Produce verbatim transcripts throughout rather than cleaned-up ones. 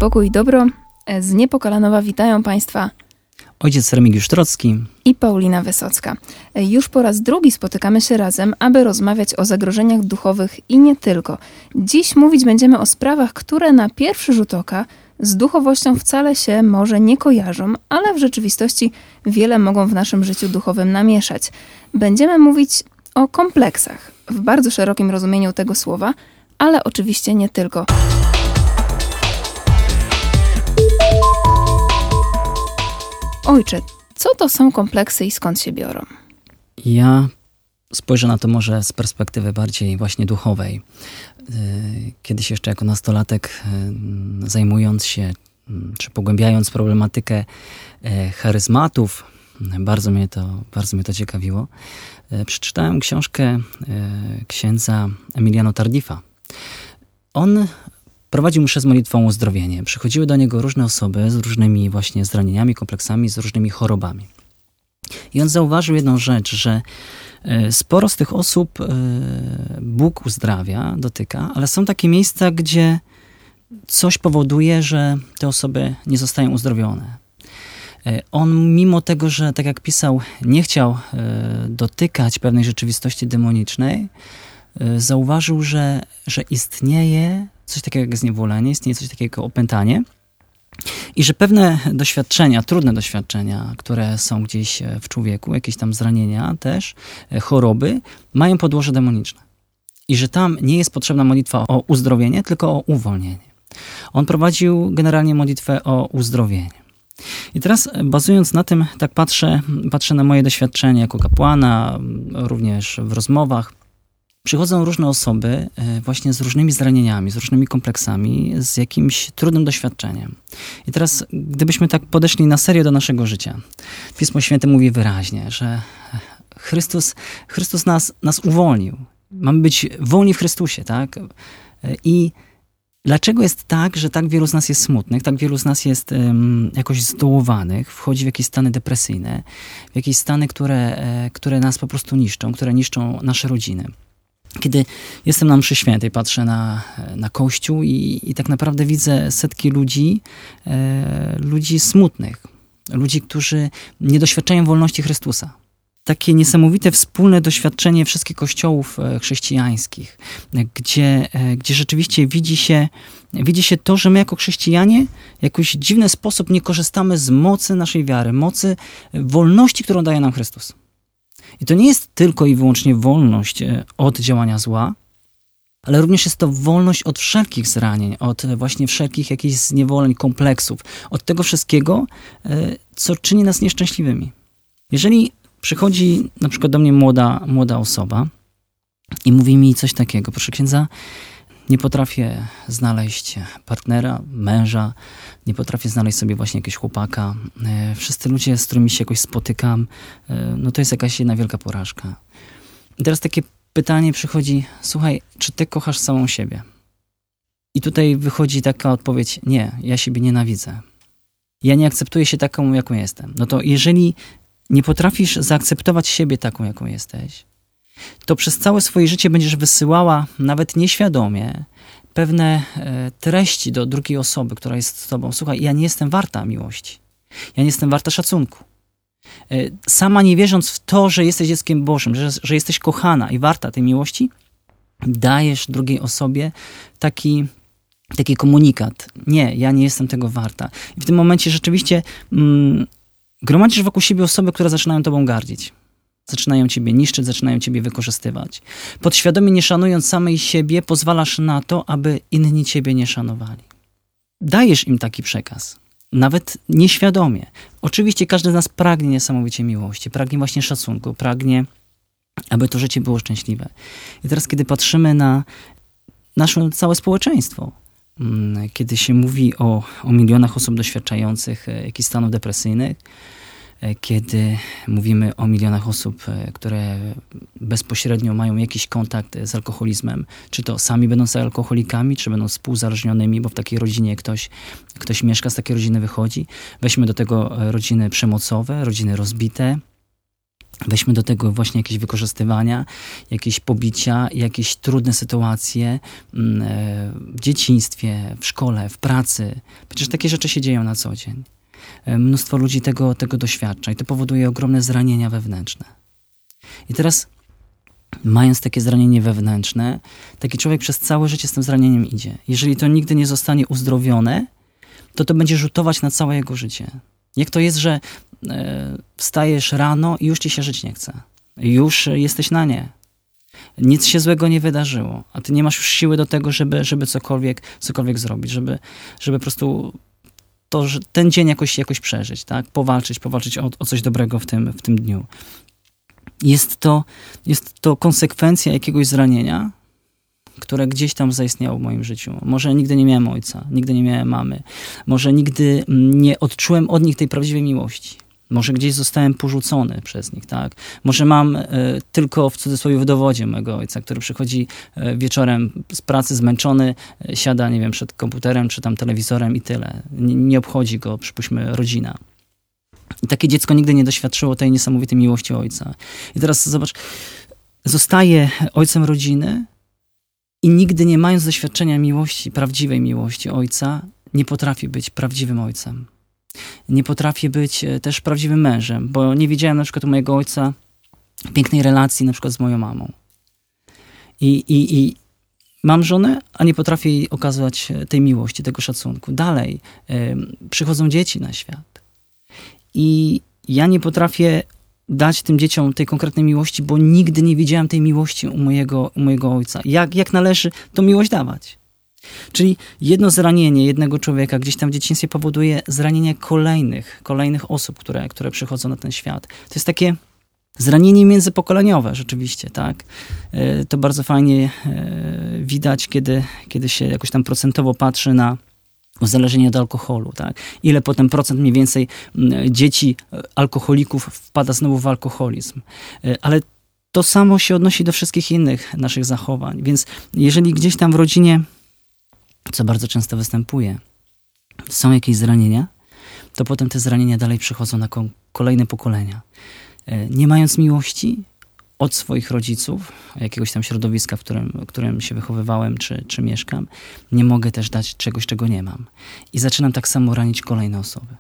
pokój i dobro. Z Niepokalanowa witają Państwa ojciec Remigiusz Trocki i Paulina Wysocka. Już po raz drugi spotykamy się razem, aby rozmawiać o zagrożeniach duchowych i nie tylko. Dziś mówić będziemy o sprawach, które na pierwszy rzut oka z duchowością wcale się może nie kojarzą, ale w rzeczywistości wiele mogą w naszym życiu duchowym namieszać. Będziemy mówić o kompleksach w bardzo szerokim rozumieniu tego słowa, ale oczywiście nie tylko. Ojcze, co to są kompleksy i skąd się biorą? Ja spojrzę na to może z perspektywy bardziej właśnie duchowej. Kiedyś jeszcze jako nastolatek, zajmując się czy pogłębiając problematykę charyzmatów, bardzo mnie to, bardzo mnie to ciekawiło, przeczytałem książkę księdza Emiliano Tardifa. On prowadził mszę z modlitwą o uzdrowienie. Przychodziły do niego różne osoby z różnymi właśnie zranieniami, kompleksami, z różnymi chorobami. I on zauważył jedną rzecz, że sporo z tych osób Bóg uzdrawia, dotyka, ale są takie miejsca, gdzie coś powoduje, że te osoby nie zostają uzdrowione. On mimo tego, że tak jak pisał, nie chciał dotykać pewnej rzeczywistości demonicznej, zauważył, że, że istnieje coś takiego jak zniewolenie, istnieje coś takiego jak opętanie i że pewne doświadczenia, trudne doświadczenia, które są gdzieś w człowieku, jakieś tam zranienia też, choroby, mają podłoże demoniczne. I że tam nie jest potrzebna modlitwa o uzdrowienie, tylko o uwolnienie. On prowadził generalnie modlitwę o uzdrowienie. I teraz bazując na tym, tak patrzę, patrzę na moje doświadczenie jako kapłana, również w rozmowach. Przychodzą różne osoby właśnie z różnymi zranieniami, z różnymi kompleksami, z jakimś trudnym doświadczeniem. I teraz, gdybyśmy tak podeszli na serio do naszego życia, Pismo Święte mówi wyraźnie, że Chrystus, Chrystus nas, nas uwolnił. Mamy być wolni w Chrystusie, tak? I dlaczego jest tak, że tak wielu z nas jest smutnych, tak wielu z nas jest um, jakoś zdołowanych, wchodzi w jakieś stany depresyjne, w jakieś stany, które, które nas po prostu niszczą, które niszczą nasze rodziny. Kiedy jestem na mszy świętej, patrzę na, na Kościół i, i tak naprawdę widzę setki ludzi, e, ludzi smutnych, ludzi, którzy nie doświadczają wolności Chrystusa. Takie niesamowite wspólne doświadczenie wszystkich kościołów chrześcijańskich, gdzie, gdzie rzeczywiście widzi się, widzi się to, że my jako chrześcijanie w jakiś dziwny sposób nie korzystamy z mocy naszej wiary, mocy wolności, którą daje nam Chrystus. I to nie jest tylko i wyłącznie wolność od działania zła, ale również jest to wolność od wszelkich zranień, od właśnie wszelkich jakichś zniewoleń, kompleksów, od tego wszystkiego, co czyni nas nieszczęśliwymi. Jeżeli przychodzi na przykład do mnie młoda, młoda osoba i mówi mi coś takiego: proszę księdza, nie potrafię znaleźć partnera, męża, nie potrafię znaleźć sobie właśnie jakiegoś chłopaka. Wszyscy ludzie, z którymi się jakoś spotykam, no to jest jakaś jedna wielka porażka. I teraz takie pytanie przychodzi: słuchaj, czy ty kochasz samą siebie? I tutaj wychodzi taka odpowiedź: nie, ja siebie nienawidzę. Ja nie akceptuję się taką, jaką jestem. No to jeżeli nie potrafisz zaakceptować siebie taką, jaką jesteś, to przez całe swoje życie będziesz wysyłała, nawet nieświadomie, pewne e, treści do drugiej osoby, która jest z tobą. Słuchaj, ja nie jestem warta miłości. Ja nie jestem warta szacunku. E, sama nie wierząc w to, że jesteś dzieckiem Bożym, że, że jesteś kochana i warta tej miłości, dajesz drugiej osobie taki, taki komunikat. Nie, ja nie jestem tego warta. I w tym momencie rzeczywiście mm, gromadzisz wokół siebie osoby, które zaczynają tobą gardzić. Zaczynają ciebie niszczyć, zaczynają ciebie wykorzystywać. Podświadomie nie szanując samej siebie, pozwalasz na to, aby inni ciebie nie szanowali. Dajesz im taki przekaz. Nawet nieświadomie. Oczywiście każdy z nas pragnie niesamowicie miłości, pragnie właśnie szacunku, pragnie, aby to życie było szczęśliwe. I teraz, kiedy patrzymy na nasze całe społeczeństwo, kiedy się mówi o, o milionach osób doświadczających jakichś stanów depresyjnych, kiedy mówimy o milionach osób, które bezpośrednio mają jakiś kontakt z alkoholizmem, czy to sami będąc alkoholikami, czy będą współzależnionymi, bo w takiej rodzinie ktoś, ktoś mieszka, z takiej rodziny wychodzi. Weźmy do tego rodziny przemocowe, rodziny rozbite, Weźmy do tego właśnie jakieś wykorzystywania, jakieś pobicia, jakieś trudne sytuacje w dzieciństwie, w szkole, w pracy. Przecież takie rzeczy się dzieją na co dzień. Mnóstwo ludzi tego, tego doświadcza i to powoduje ogromne zranienia wewnętrzne. I teraz, mając takie zranienie wewnętrzne, taki człowiek przez całe życie z tym zranieniem idzie. Jeżeli to nigdy nie zostanie uzdrowione, to to będzie rzutować na całe jego życie. Jak to jest, że e, wstajesz rano i już ci się żyć nie chce. Już jesteś na nie. Nic się złego nie wydarzyło, a ty nie masz już siły do tego, żeby, żeby cokolwiek, cokolwiek zrobić, żeby, żeby po prostu to, że ten dzień jakoś, jakoś przeżyć, tak? Powalczyć, powalczyć o, o coś dobrego w tym, w tym dniu. Jest to, jest to konsekwencja jakiegoś zranienia, które gdzieś tam zaistniało w moim życiu. Może nigdy nie miałem ojca, nigdy nie miałem mamy. Może nigdy nie odczułem od nich tej prawdziwej miłości. Może gdzieś zostałem porzucony przez nich, tak? Może mam y, tylko w cudzysłowie w dowodzie mojego ojca, który przychodzi y, wieczorem z pracy zmęczony, y, siada, nie wiem, przed komputerem czy tam telewizorem i tyle. Nie, nie obchodzi go, przypuśćmy, rodzina. I takie dziecko nigdy nie doświadczyło tej niesamowitej miłości ojca. I teraz zobacz, zostaje ojcem rodziny i nigdy nie mając doświadczenia miłości, prawdziwej miłości ojca, nie potrafi być prawdziwym ojcem. Nie potrafię być też prawdziwym mężem, bo nie widziałem na przykład u mojego ojca pięknej relacji na przykład z moją mamą. I, i, i mam żonę, a nie potrafię jej okazać tej miłości, tego szacunku. Dalej, y, przychodzą dzieci na świat. I ja nie potrafię dać tym dzieciom tej konkretnej miłości, bo nigdy nie widziałem tej miłości u mojego, u mojego ojca. Jak, jak należy tą miłość dawać? Czyli jedno zranienie jednego człowieka gdzieś tam w dzieciństwie powoduje zranienie kolejnych, kolejnych osób, które, które przychodzą na ten świat. To jest takie zranienie międzypokoleniowe rzeczywiście, tak? To bardzo fajnie widać, kiedy, kiedy się jakoś tam procentowo patrzy na uzależnienie od alkoholu, tak? Ile potem procent mniej więcej dzieci alkoholików wpada znowu w alkoholizm. Ale to samo się odnosi do wszystkich innych naszych zachowań. Więc jeżeli gdzieś tam w rodzinie, co bardzo często występuje, są jakieś zranienia, to potem te zranienia dalej przychodzą na kolejne pokolenia. Nie mając miłości od swoich rodziców, jakiegoś tam środowiska, w którym, w którym się wychowywałem czy, czy mieszkam, nie mogę też dać czegoś, czego nie mam. I zaczynam tak samo ranić kolejne osoby.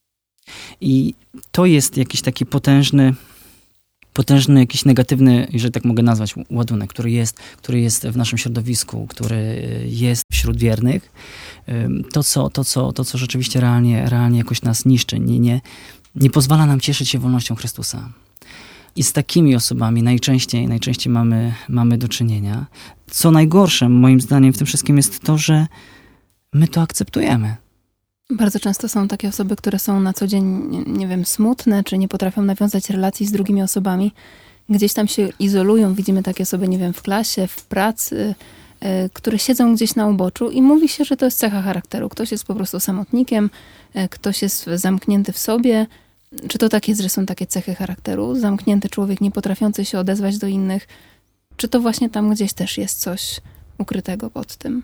I to jest jakiś taki potężny, potężny jakiś negatywny, jeżeli tak mogę nazwać, ładunek, który jest, który jest w naszym środowisku, który jest wśród wiernych. To, co, to, co, to, co rzeczywiście realnie, realnie jakoś nas niszczy, nie, nie, nie pozwala nam cieszyć się wolnością Chrystusa. I z takimi osobami najczęściej, najczęściej mamy, mamy do czynienia. Co najgorsze, moim zdaniem, w tym wszystkim jest to, że my to akceptujemy. Bardzo często są takie osoby, które są na co dzień, nie wiem, smutne, czy nie potrafią nawiązać relacji z drugimi osobami. Gdzieś tam się izolują. Widzimy takie osoby, nie wiem, w klasie, w pracy, yy, które siedzą gdzieś na uboczu i mówi się, że to jest cecha charakteru. Ktoś jest po prostu samotnikiem, yy, ktoś jest zamknięty w sobie. Czy to tak jest, że są takie cechy charakteru? Zamknięty człowiek, nie potrafiący się odezwać do innych. Czy to właśnie tam gdzieś też jest coś ukrytego pod tym?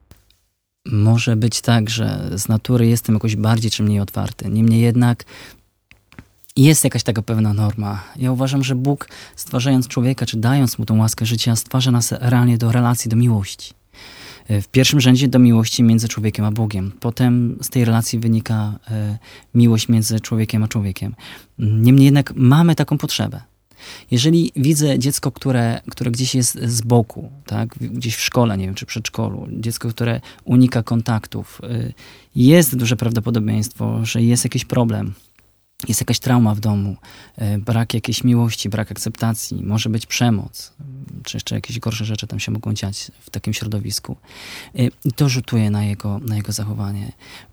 Może być tak, że z natury jestem jakoś bardziej czy mniej otwarty. Niemniej jednak jest jakaś taka pewna norma. Ja uważam, że Bóg, stwarzając człowieka, czy dając mu tą łaskę życia, stwarza nas realnie do relacji, do miłości. W pierwszym rzędzie do miłości między człowiekiem a Bogiem. Potem z tej relacji wynika e, miłość między człowiekiem a człowiekiem. Niemniej jednak mamy taką potrzebę. Jeżeli widzę dziecko, które, które gdzieś jest z boku, tak, gdzieś w szkole, nie wiem, czy przedszkolu, dziecko, które unika kontaktów, e, jest duże prawdopodobieństwo, że jest jakiś problem. Jest jakaś trauma w domu, brak jakiejś miłości, brak akceptacji, może być przemoc, czy jeszcze jakieś gorsze rzeczy tam się mogą dziać w takim środowisku. I to rzutuje na jego, na jego zachowanie.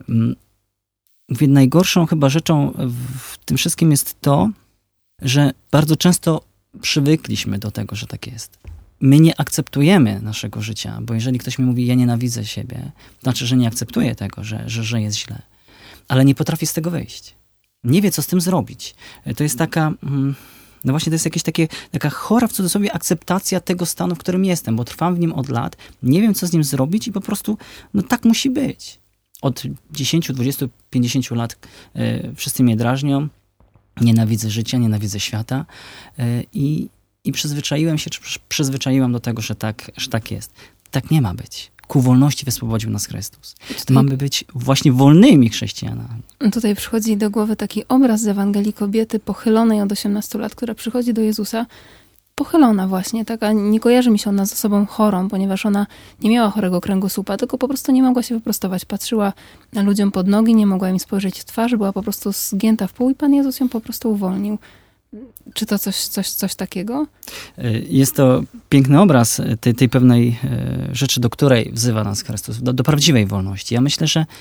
Mówię, najgorszą chyba rzeczą w tym wszystkim jest to, że bardzo często przywykliśmy do tego, że tak jest. My nie akceptujemy naszego życia, bo jeżeli ktoś mi mówi, ja nienawidzę siebie, to znaczy, że nie akceptuje tego, że, że, że jest źle, ale nie potrafi z tego wyjść. Nie wie, co z tym zrobić. To jest taka, no właśnie to jest jakieś takie, taka chora w cudzysłowie akceptacja tego stanu, w którym jestem, bo trwam w nim od lat, nie wiem, co z nim zrobić i po prostu, no tak musi być. Od dziesięciu, dwudziestu, pięćdziesięciu lat y, wszyscy mnie drażnią, nienawidzę życia, nienawidzę świata i, i przyzwyczaiłem się, czy przyzwyczaiłam do tego, że tak, że tak jest. Tak nie ma być. Ku wolności wyswobodził nas Chrystus. Tutaj, Mamy być właśnie wolnymi chrześcijanami. Tutaj przychodzi do głowy taki obraz z Ewangelii kobiety pochylonej od osiemnastu lat, która przychodzi do Jezusa, pochylona właśnie, taka, nie kojarzy mi się ona z osobą chorą, ponieważ ona nie miała chorego kręgosłupa, tylko po prostu nie mogła się wyprostować. Patrzyła na ludziom pod nogi, nie mogła im spojrzeć w twarz, była po prostu zgięta w pół i Pan Jezus ją po prostu uwolnił. Czy to coś, coś, coś takiego? Jest to piękny obraz tej, tej pewnej rzeczy, do której wzywa nas Chrystus, do, do prawdziwej wolności. Ja myślę, że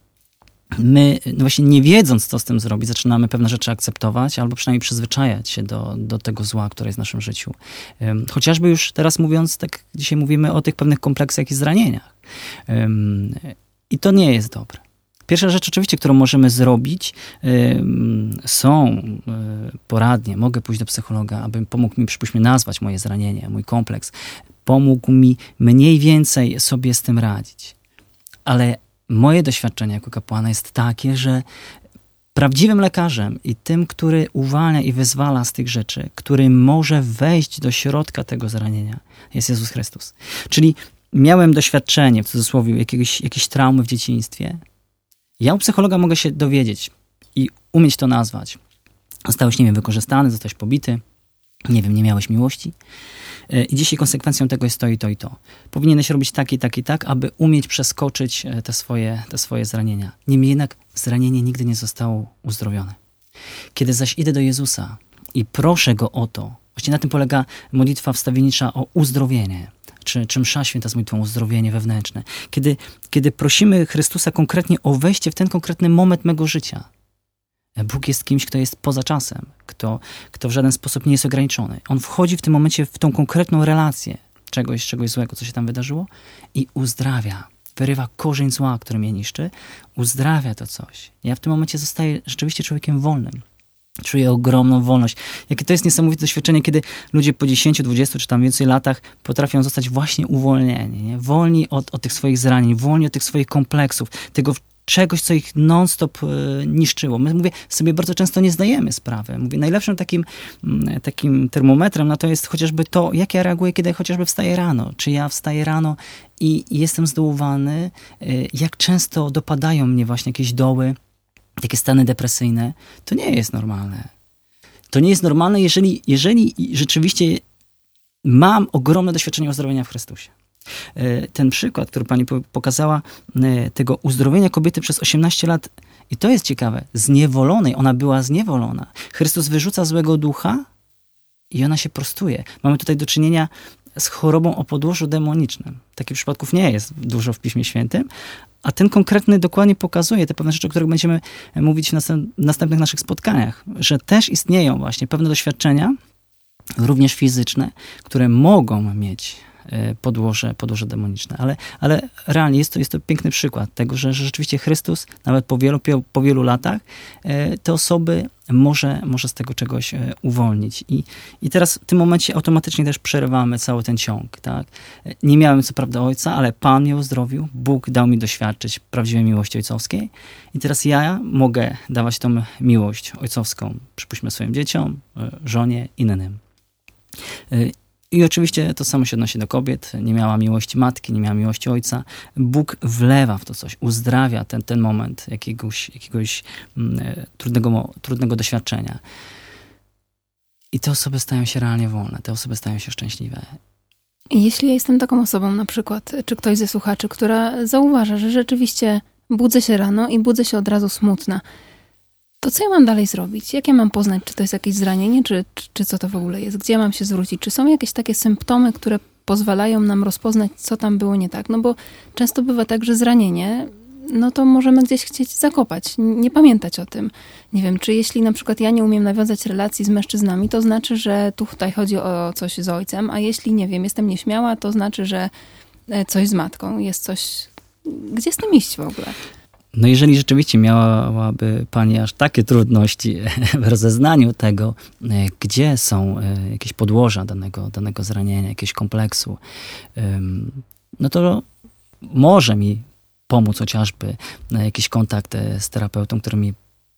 my no właśnie nie wiedząc, co z tym zrobić, zaczynamy pewne rzeczy akceptować albo przynajmniej przyzwyczajać się do, do tego zła, które jest w naszym życiu. Chociażby już teraz mówiąc, tak dzisiaj mówimy o tych pewnych kompleksach i zranieniach. I to nie jest dobre. Pierwsza rzecz oczywiście, którą możemy zrobić, są poradnie. Mogę pójść do psychologa, aby pomógł mi, przypuśćmy, nazwać moje zranienie, mój kompleks. Pomógł mi mniej więcej sobie z tym radzić. Ale moje doświadczenie jako kapłana jest takie, że prawdziwym lekarzem i tym, który uwalnia i wyzwala z tych rzeczy, który może wejść do środka tego zranienia, jest Jezus Chrystus. Czyli miałem doświadczenie, w cudzysłowie, jakiegoś, jakiejś traumy w dzieciństwie. Ja u psychologa mogę się dowiedzieć i umieć to nazwać. Zostałeś, nie wiem, wykorzystany, zostałeś pobity, nie wiem, nie miałeś miłości. I dzisiaj konsekwencją tego jest to i to i to. Powinieneś robić tak i tak i tak, aby umieć przeskoczyć te swoje, te swoje zranienia. Niemniej jednak zranienie nigdy nie zostało uzdrowione. Kiedy zaś idę do Jezusa i proszę Go o to, właśnie na tym polega modlitwa wstawiennicza o uzdrowienie, czy, czy msza święta z modlitwą o uzdrowienie wewnętrzne. Kiedy, kiedy prosimy Chrystusa konkretnie o wejście w ten konkretny moment mego życia. Bóg jest kimś, kto jest poza czasem, kto, kto w żaden sposób nie jest ograniczony. On wchodzi w tym momencie w tą konkretną relację czegoś, czegoś złego, co się tam wydarzyło i uzdrawia. Wyrywa korzeń zła, który mnie niszczy, uzdrawia to coś. Ja w tym momencie zostaję rzeczywiście człowiekiem wolnym. Czuję ogromną wolność. Jakie to jest niesamowite doświadczenie, kiedy ludzie po dziesięciu, dwudziestu czy tam więcej latach potrafią zostać właśnie uwolnieni. Nie? Wolni od, od tych swoich zranień, wolni od tych swoich kompleksów, tego czegoś, co ich non-stop e, niszczyło. My, mówię, sobie bardzo często nie zdajemy sprawy. Mówię, najlepszym takim, m, takim termometrem na to jest chociażby to, jak ja reaguję, kiedy chociażby wstaję rano. Czy ja wstaję rano i, i jestem zdołowany, e, jak często dopadają mnie właśnie jakieś doły, takie stany depresyjne. To nie jest normalne. To nie jest normalne, jeżeli, jeżeli rzeczywiście mam ogromne doświadczenie uzdrowienia w Chrystusie. Ten przykład, który pani pokazała, tego uzdrowienia kobiety przez osiemnaście lat, i to jest ciekawe, zniewolonej, ona była zniewolona. Chrystus wyrzuca złego ducha i ona się prostuje. Mamy tutaj do czynienia z chorobą o podłożu demonicznym. Takich przypadków nie jest dużo w Piśmie Świętym, a ten konkretny dokładnie pokazuje te pewne rzeczy, o których będziemy mówić w następnych naszych spotkaniach, że też istnieją właśnie pewne doświadczenia, również fizyczne, które mogą mieć podłoże, podłoże demoniczne. Ale, ale realnie jest to, jest to piękny przykład tego, że, że rzeczywiście Chrystus, nawet po wielu, po wielu latach, te osoby może, może z tego czegoś uwolnić. I, I teraz w tym momencie automatycznie też przerywamy cały ten ciąg. Tak? Nie miałem co prawda ojca, ale Pan mnie uzdrowił, Bóg dał mi doświadczyć prawdziwej miłości ojcowskiej i teraz ja mogę dawać tą miłość ojcowską, przypuśćmy swoim dzieciom, żonie, innym. I oczywiście to samo się odnosi do kobiet. Nie miała miłości matki, nie miała miłości ojca. Bóg wlewa w to coś, uzdrawia ten, ten moment jakiegoś, jakiegoś mm, trudnego, trudnego doświadczenia. I te osoby stają się realnie wolne, te osoby stają się szczęśliwe. Jeśli ja jestem taką osobą na przykład, czy ktoś ze słuchaczy, która zauważa, że rzeczywiście budzę się rano i budzę się od razu smutna, to co ja mam dalej zrobić? Jak ja mam poznać, czy to jest jakieś zranienie, czy, czy, czy co to w ogóle jest? Gdzie ja mam się zwrócić? Czy są jakieś takie symptomy, które pozwalają nam rozpoznać, co tam było nie tak? No bo często bywa tak, że zranienie, no to możemy gdzieś chcieć zakopać, nie pamiętać o tym. Nie wiem, czy jeśli na przykład ja nie umiem nawiązać relacji z mężczyznami, to znaczy, że tutaj chodzi o coś z ojcem, a jeśli, nie wiem, jestem nieśmiała, to znaczy, że coś z matką, jest coś... Gdzie z tym iść w ogóle? No jeżeli rzeczywiście miałaby pani aż takie trudności w rozeznaniu tego, gdzie są jakieś podłoża danego, danego zranienia, jakiegoś kompleksu, no to może mi pomóc chociażby jakiś kontakt z terapeutą, który mi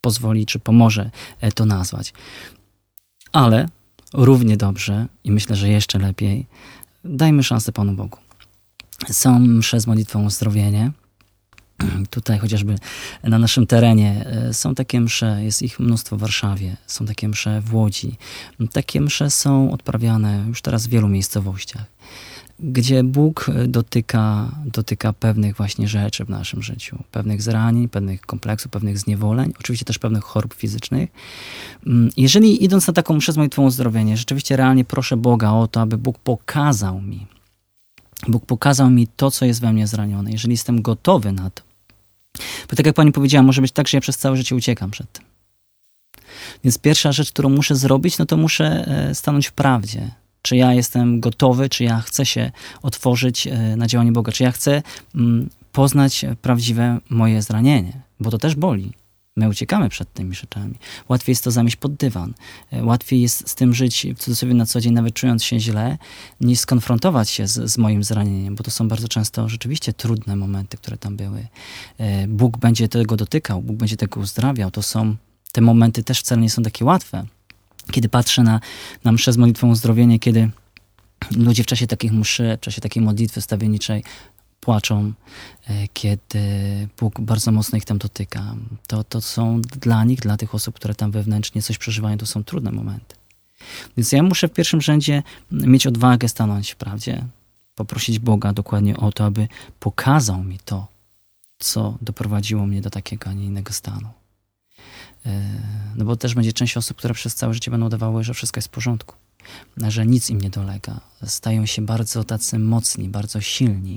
pozwoli, czy pomoże to nazwać. Ale równie dobrze i myślę, że jeszcze lepiej, dajmy szansę Panu Bogu. Są msze z modlitwą o uzdrowienie. Tutaj chociażby na naszym terenie są takie msze, jest ich mnóstwo w Warszawie, są takie msze w Łodzi. Takie msze są odprawiane już teraz w wielu miejscowościach, gdzie Bóg dotyka, dotyka pewnych właśnie rzeczy w naszym życiu, pewnych zranień, pewnych kompleksów, pewnych zniewoleń, oczywiście też pewnych chorób fizycznych. Jeżeli idąc na taką mszę z modlitwą o uzdrowienie, rzeczywiście realnie proszę Boga o to, aby Bóg pokazał mi, Bóg pokazał mi to, co jest we mnie zranione. Jeżeli jestem gotowy na to. Bo tak jak pani powiedziała, może być tak, że ja przez całe życie uciekam przed tym. Więc pierwsza rzecz, którą muszę zrobić, no to muszę stanąć w prawdzie. Czy ja jestem gotowy, czy ja chcę się otworzyć na działanie Boga, czy ja chcę poznać prawdziwe moje zranienie, bo to też boli. My uciekamy przed tymi rzeczami. Łatwiej jest to zamieść pod dywan. Łatwiej jest z tym żyć w cudzysłowie na co dzień, nawet czując się źle, niż skonfrontować się z, z moim zranieniem, bo to są bardzo często rzeczywiście trudne momenty, które tam były. Bóg będzie tego dotykał, Bóg będzie tego uzdrawiał. To są, te momenty też wcale nie są takie łatwe. Kiedy patrzę na, na mszę z modlitwą uzdrowienie, kiedy ludzie w czasie takich mszy, w czasie takiej modlitwy stawienniczej płaczą, kiedy Bóg bardzo mocno ich tam dotyka. To, to są dla nich, dla tych osób, które tam wewnętrznie coś przeżywają, to są trudne momenty. Więc ja muszę w pierwszym rzędzie mieć odwagę stanąć w prawdzie, poprosić Boga dokładnie o to, aby pokazał mi to, co doprowadziło mnie do takiego, a nie innego stanu. No bo też będzie część osób, które przez całe życie będą udawały, że wszystko jest w porządku, że nic im nie dolega. Stają się bardzo tacy mocni, bardzo silni.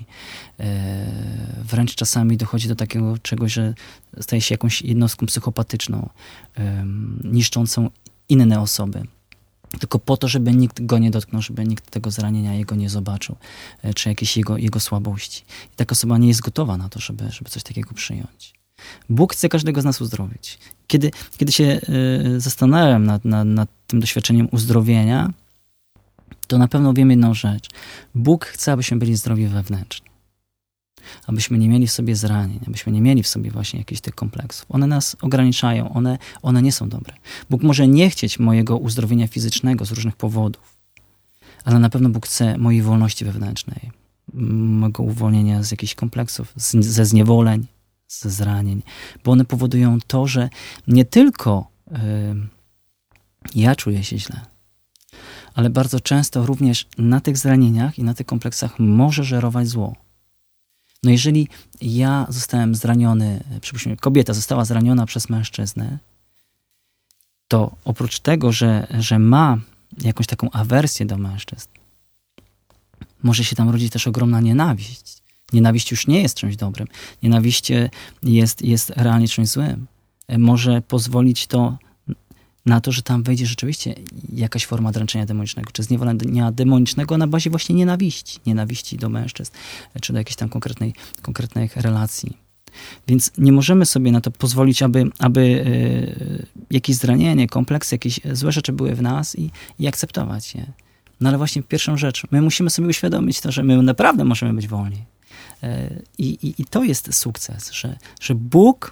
Wręcz czasami dochodzi do takiego czegoś, że staje się jakąś jednostką psychopatyczną, niszczącą inne osoby. Tylko po to, żeby nikt go nie dotknął, żeby nikt tego zranienia jego nie zobaczył, czy jakiejś jego, jego słabości. I taka osoba nie jest gotowa na to, żeby, żeby coś takiego przyjąć. Bóg chce każdego z nas uzdrowić. Kiedy, kiedy się y, zastanawiam nad, nad, nad tym doświadczeniem uzdrowienia, to na pewno wiem jedną rzecz. Bóg chce, abyśmy byli zdrowi wewnętrznie. Abyśmy nie mieli w sobie zranień, abyśmy nie mieli w sobie właśnie jakichś tych kompleksów. One nas ograniczają, one, one nie są dobre. Bóg może nie chcieć mojego uzdrowienia fizycznego z różnych powodów, ale na pewno Bóg chce mojej wolności wewnętrznej, mojego uwolnienia z jakichś kompleksów, z, ze zniewoleń, ze zranień, bo one powodują to, że nie tylko y, ja czuję się źle, ale bardzo często również na tych zranieniach i na tych kompleksach może żerować zło. No jeżeli ja zostałem zraniony, przypuśćmy, kobieta została zraniona przez mężczyznę, to oprócz tego, że, że ma jakąś taką awersję do mężczyzn, może się tam rodzić też ogromna nienawiść. Nienawiść już nie jest czymś dobrym. Nienawiść jest, jest realnie czymś złym. Może pozwolić to na to, że tam wejdzie rzeczywiście jakaś forma dręczenia demonicznego, czy zniewolenia demonicznego na bazie właśnie nienawiści. Nienawiści do mężczyzn, czy do jakiejś tam konkretnej, konkretnych relacji. Więc nie możemy sobie na to pozwolić, aby, aby yy, jakieś zranienie, kompleksy, jakieś złe rzeczy były w nas i, i akceptować je. No ale właśnie pierwszą rzecz, my musimy sobie uświadomić to, że my naprawdę możemy być wolni. I, i, I to jest sukces, że, że Bóg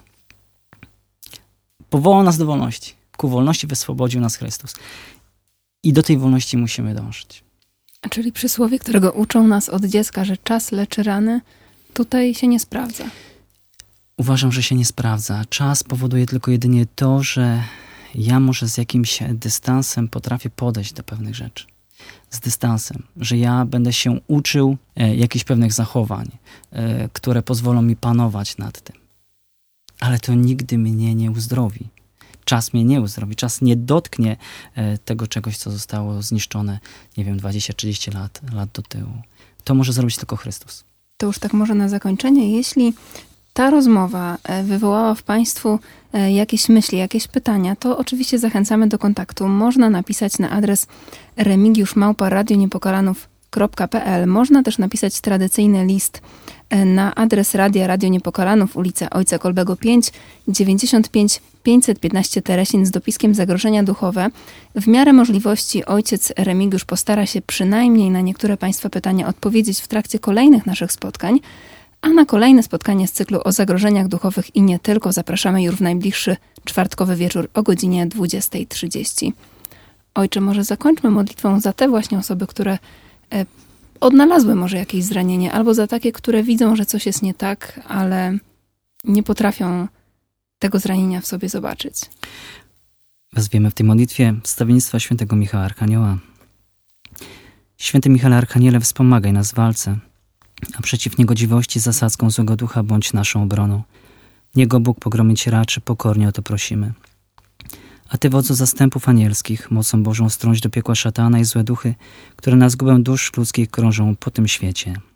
powołał nas do wolności. Ku wolności wyswobodził nas Chrystus. I do tej wolności musimy dążyć. A czyli przysłowie, którego uczą nas od dziecka, że czas leczy rany, tutaj się nie sprawdza. Uważam, że się nie sprawdza. Czas powoduje tylko jedynie to, że ja może z jakimś dystansem potrafię podejść do pewnych rzeczy. Z dystansem, że ja będę się uczył e, jakichś pewnych zachowań, e, które pozwolą mi panować nad tym. Ale to nigdy mnie nie uzdrowi. Czas mnie nie uzdrowi. Czas nie dotknie e, tego czegoś, co zostało zniszczone, nie wiem, dwadzieścia trzydzieści lat, lat do tyłu. To może zrobić tylko Chrystus. To już tak może na zakończenie. Jeśli ta rozmowa wywołała w Państwu jakieś myśli, jakieś pytania, to oczywiście zachęcamy do kontaktu. Można napisać na adres remigiusz małpa radio niepokalanów kropka p l. Można też napisać tradycyjny list na adres Radia Radio Niepokalanów, ulica Ojca Kolbego pięć, dziewięćdziesiąt pięć pięćset piętnaście Teresin z dopiskiem Zagrożenia duchowe. W miarę możliwości ojciec Remigiusz postara się przynajmniej na niektóre Państwa pytania odpowiedzieć w trakcie kolejnych naszych spotkań. A na kolejne spotkanie z cyklu o zagrożeniach duchowych i nie tylko zapraszamy już w najbliższy czwartkowy wieczór o godzinie dwudziestej trzydzieści. Ojcze, może zakończmy modlitwą za te właśnie osoby, które e, odnalazły może jakieś zranienie, albo za takie, które widzą, że coś jest nie tak, ale nie potrafią tego zranienia w sobie zobaczyć. Wezwiemy w tej modlitwie wstawiennictwa świętego Michała Archanioła. Święty Michale Archaniele, wspomagaj nas w walce, a przeciw niegodziwości zasadzką złego ducha bądź naszą obroną. Niego Bóg pogromić raczy, pokornie o to prosimy. A Ty, wodzu zastępów anielskich, mocą Bożą strąć do piekła szatana i złe duchy, które na zgubę dusz ludzkich krążą po tym świecie.